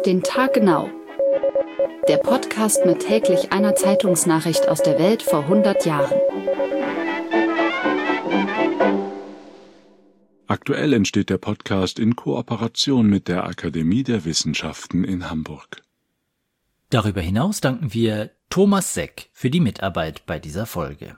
Auf den Tag genau. Der Podcast mit täglich einer Zeitungsnachricht aus der Welt vor 100 Jahren. Aktuell entsteht der Podcast in Kooperation mit der Akademie der Wissenschaften in Hamburg. Darüber hinaus danken wir Thomas Seck für die Mitarbeit bei dieser Folge.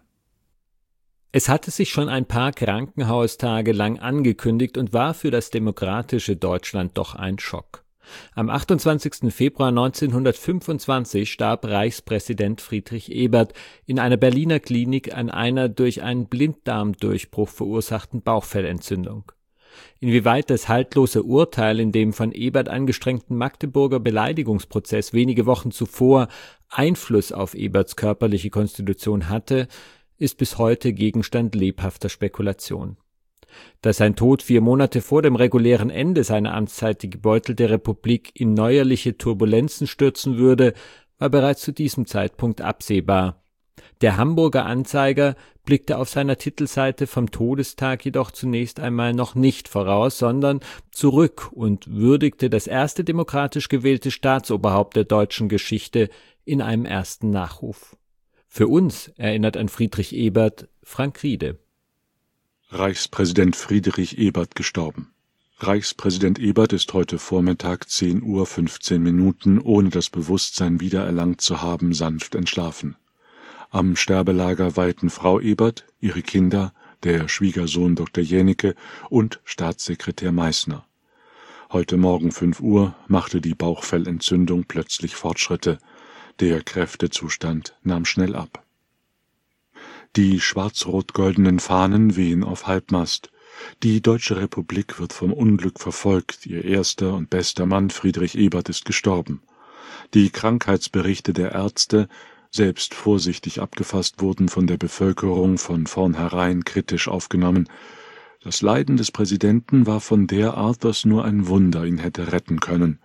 Es hatte sich schon ein paar Krankenhaustage lang angekündigt und war für das demokratische Deutschland doch ein Schock. Am 28. Februar 1925 starb Reichspräsident Friedrich Ebert in einer Berliner Klinik an einer durch einen Blinddarmdurchbruch verursachten Bauchfellentzündung. Inwieweit das haltlose Urteil in dem von Ebert angestrengten Magdeburger Beleidigungsprozess wenige Wochen zuvor Einfluss auf Eberts körperliche Konstitution hatte, ist bis heute Gegenstand lebhafter Spekulation. Dass sein Tod 4 Monate vor dem regulären Ende seiner Amtszeit die gebeutelte Republik in neuerliche Turbulenzen stürzen würde, war bereits zu diesem Zeitpunkt absehbar. Der Hamburger Anzeiger blickte auf seiner Titelseite vom Todestag jedoch zunächst einmal noch nicht voraus, sondern zurück und würdigte das erste demokratisch gewählte Staatsoberhaupt der deutschen Geschichte in einem ersten Nachruf. Für uns erinnert an Friedrich Ebert Frank Riede. Reichspräsident Friedrich Ebert gestorben. Reichspräsident Ebert ist heute Vormittag 10:15 Uhr, ohne das Bewusstsein wiedererlangt zu haben, sanft entschlafen. Am Sterbelager weihten Frau Ebert, ihre Kinder, der Schwiegersohn Dr. Jänicke und Staatssekretär Meißner. Heute Morgen 5 Uhr machte die Bauchfellentzündung plötzlich Fortschritte. Der Kräftezustand nahm schnell ab. Die schwarz-rot-goldenen Fahnen wehen auf Halbmast. Die Deutsche Republik wird vom Unglück verfolgt. Ihr erster und bester Mann Friedrich Ebert ist gestorben. Die Krankheitsberichte der Ärzte, selbst vorsichtig abgefasst, wurden von der Bevölkerung von vornherein kritisch aufgenommen. Das Leiden des Präsidenten war von der Art, dass nur ein Wunder ihn hätte retten können.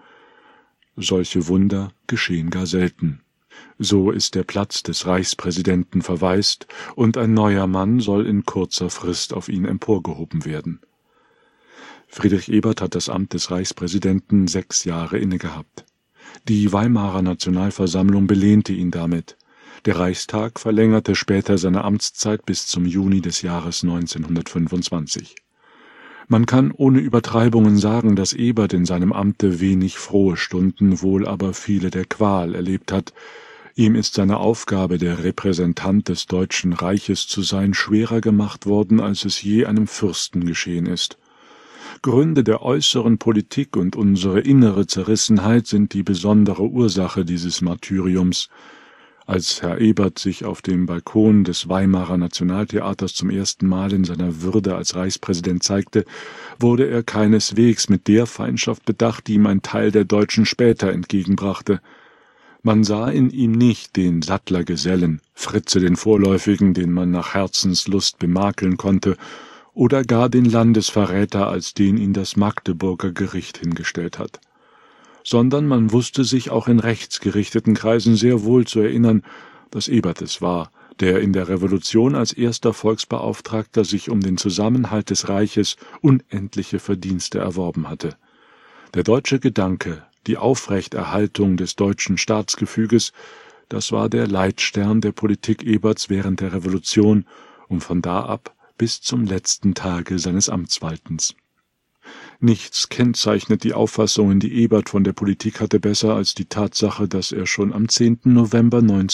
Solche Wunder geschehen gar selten. So ist der Platz des Reichspräsidenten verwaist und ein neuer Mann soll in kurzer Frist auf ihn emporgehoben werden. Friedrich Ebert hat das Amt des Reichspräsidenten 6 Jahre innegehabt. Die Weimarer Nationalversammlung belehnte ihn damit. Der Reichstag verlängerte später seine Amtszeit bis zum Juni des Jahres 1925. Man kann ohne Übertreibungen sagen, dass Ebert in seinem Amte wenig frohe Stunden, wohl aber viele der Qual erlebt hat. Ihm ist seine Aufgabe, der Repräsentant des Deutschen Reiches zu sein, schwerer gemacht worden, als es je einem Fürsten geschehen ist. Gründe der äußeren Politik und unsere innere Zerrissenheit sind die besondere Ursache dieses Martyriums. Als Herr Ebert sich auf dem Balkon des Weimarer Nationaltheaters zum ersten Mal in seiner Würde als Reichspräsident zeigte, wurde er keineswegs mit der Feindschaft bedacht, die ihm ein Teil der Deutschen später entgegenbrachte. Man sah in ihm nicht den Sattlergesellen, Fritze den Vorläufigen, den man nach Herzenslust bemakeln konnte, oder gar den Landesverräter, als den ihn das Magdeburger Gericht hingestellt hat. Sondern man wusste sich auch in rechtsgerichteten Kreisen sehr wohl zu erinnern, dass Ebert es war, der in der Revolution als erster Volksbeauftragter sich um den Zusammenhalt des Reiches unendliche Verdienste erworben hatte. Der deutsche Gedanke, die Aufrechterhaltung des deutschen Staatsgefüges, das war der Leitstern der Politik Eberts während der Revolution und von da ab bis zum letzten Tage seines Amtswaltens. Nichts kennzeichnet die Auffassungen, die Ebert von der Politik hatte, besser als die Tatsache, dass er schon am 10. November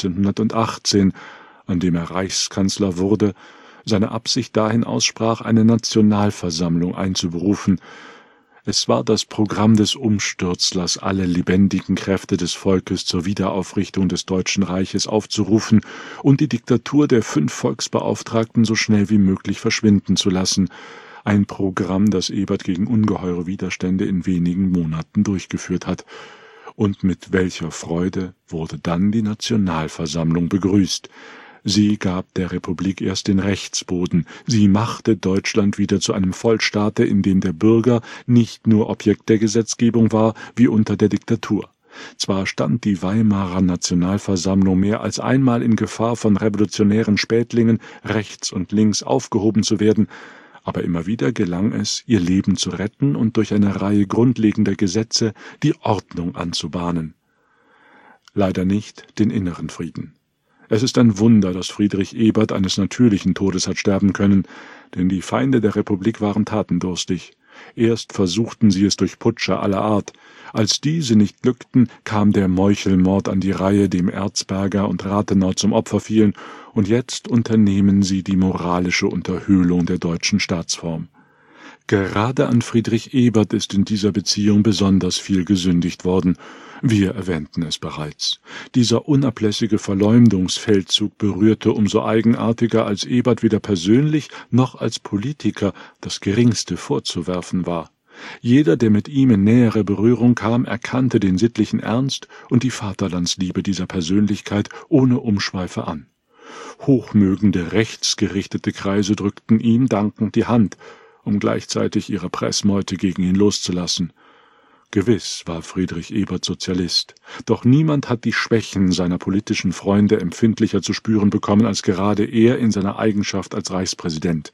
1918, an dem er Reichskanzler wurde, seine Absicht dahin aussprach, eine Nationalversammlung einzuberufen. Es war das Programm des Umstürzlers, alle lebendigen Kräfte des Volkes zur Wiederaufrichtung des Deutschen Reiches aufzurufen und die Diktatur der 5 Volksbeauftragten so schnell wie möglich verschwinden zu lassen. Ein Programm, das Ebert gegen ungeheure Widerstände in wenigen Monaten durchgeführt hat. Und mit welcher Freude wurde dann die Nationalversammlung begrüßt. Sie gab der Republik erst den Rechtsboden. Sie machte Deutschland wieder zu einem Vollstaate, in dem der Bürger nicht nur Objekt der Gesetzgebung war, wie unter der Diktatur. Zwar stand die Weimarer Nationalversammlung mehr als einmal in Gefahr, von revolutionären Spätlingen rechts und links aufgehoben zu werden, Aber immer wieder gelang es, ihr Leben zu retten und durch eine Reihe grundlegender Gesetze die Ordnung anzubahnen. Leider nicht den inneren Frieden. Es ist ein Wunder, dass Friedrich Ebert eines natürlichen Todes hat sterben können, denn die Feinde der Republik waren tatendurstig. Erst versuchten sie es durch Putsche aller Art. Als diese nicht glückten, kam der Meuchelmord an die Reihe, dem Erzberger und Rathenau zum Opfer fielen, und jetzt unternehmen sie die moralische Unterhöhlung der deutschen Staatsform. Gerade an Friedrich Ebert ist in dieser Beziehung besonders viel gesündigt worden. Wir erwähnten es bereits. Dieser unablässige Verleumdungsfeldzug berührte umso eigenartiger, als Ebert weder persönlich noch als Politiker das Geringste vorzuwerfen war. Jeder, der mit ihm in nähere Berührung kam, erkannte den sittlichen Ernst und die Vaterlandsliebe dieser Persönlichkeit ohne Umschweife an. Hochmögende, rechtsgerichtete Kreise drückten ihm dankend die Hand, um gleichzeitig ihre Pressmeute gegen ihn loszulassen. Gewiss war Friedrich Ebert Sozialist, doch niemand hat die Schwächen seiner politischen Freunde empfindlicher zu spüren bekommen als gerade er in seiner Eigenschaft als Reichspräsident.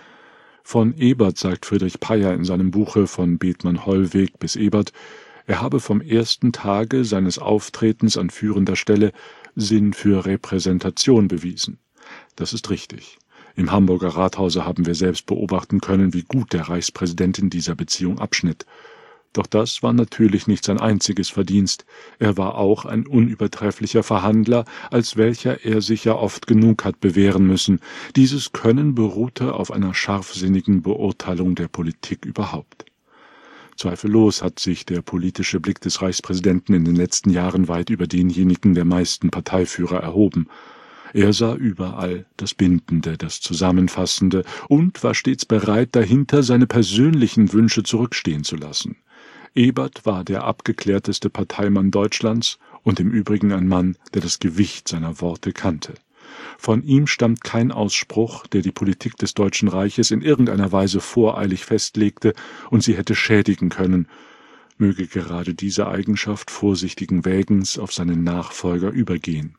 Von Ebert sagt Friedrich Payer in seinem Buche Von Bethmann-Hollweg bis Ebert, er habe vom ersten Tage seines Auftretens an führender Stelle Sinn für Repräsentation bewiesen. Das ist richtig. Im Hamburger Rathause haben wir selbst beobachten können, wie gut der Reichspräsident in dieser Beziehung abschnitt. Doch das war natürlich nicht sein einziges Verdienst. Er war auch ein unübertrefflicher Verhandler, als welcher er sich ja oft genug hat bewähren müssen. Dieses Können beruhte auf einer scharfsinnigen Beurteilung der Politik überhaupt. Zweifellos hat sich der politische Blick des Reichspräsidenten in den letzten Jahren weit über denjenigen der meisten Parteiführer erhoben. Er sah überall das Bindende, das Zusammenfassende und war stets bereit, dahinter seine persönlichen Wünsche zurückstehen zu lassen. Ebert war der abgeklärteste Parteimann Deutschlands und im Übrigen ein Mann, der das Gewicht seiner Worte kannte. Von ihm stammt kein Ausspruch, der die Politik des Deutschen Reiches in irgendeiner Weise voreilig festlegte und sie hätte schädigen können. Möge gerade diese Eigenschaft vorsichtigen Wägens auf seinen Nachfolger übergehen.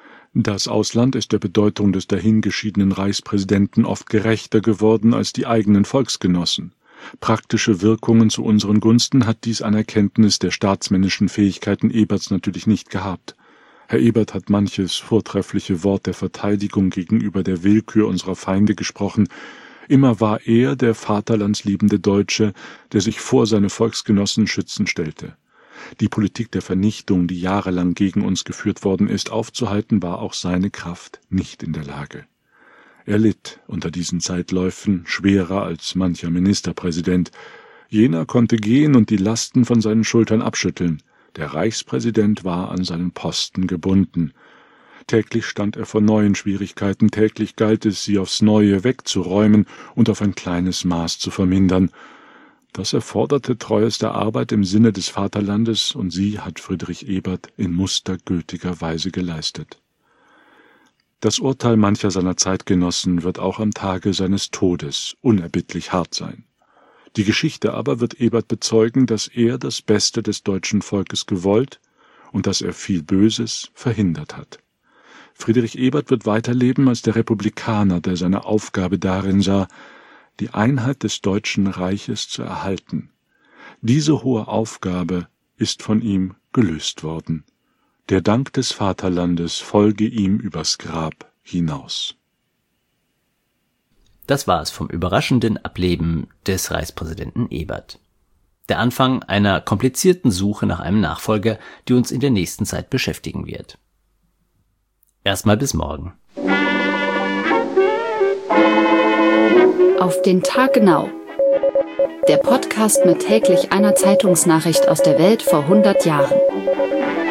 Das Ausland ist der Bedeutung des dahingeschiedenen Reichspräsidenten oft gerechter geworden als die eigenen Volksgenossen. Praktische Wirkungen zu unseren Gunsten hat dies an Erkenntnis der staatsmännischen Fähigkeiten Eberts natürlich nicht gehabt. Herr Ebert hat manches vortreffliche Wort der Verteidigung gegenüber der Willkür unserer Feinde gesprochen. Immer war er der vaterlandsliebende Deutsche, der sich vor seine Volksgenossen schützend stellte. Die Politik der Vernichtung, die jahrelang gegen uns geführt worden ist, aufzuhalten, war auch seine Kraft nicht in der Lage. Er litt unter diesen Zeitläufen schwerer als mancher Ministerpräsident. Jener konnte gehen und die Lasten von seinen Schultern abschütteln. Der Reichspräsident war an seinen Posten gebunden. Täglich stand er vor neuen Schwierigkeiten, täglich galt es, sie aufs Neue wegzuräumen und auf ein kleines Maß zu vermindern. Das erforderte treueste Arbeit im Sinne des Vaterlandes, und sie hat Friedrich Ebert in mustergültiger Weise geleistet. Das Urteil mancher seiner Zeitgenossen wird auch am Tage seines Todes unerbittlich hart sein. Die Geschichte aber wird Ebert bezeugen, dass er das Beste des deutschen Volkes gewollt und dass er viel Böses verhindert hat. Friedrich Ebert wird weiterleben als der Republikaner, der seine Aufgabe darin sah, die Einheit des Deutschen Reiches zu erhalten. Diese hohe Aufgabe ist von ihm gelöst worden. Der Dank des Vaterlandes folge ihm übers Grab hinaus. Das war es vom überraschenden Ableben des Reichspräsidenten Ebert. Der Anfang einer komplizierten Suche nach einem Nachfolger, die uns in der nächsten Zeit beschäftigen wird. Erstmal bis morgen. Auf den Tag genau. Der Podcast mit täglich einer Zeitungsnachricht aus der Welt vor 100 Jahren.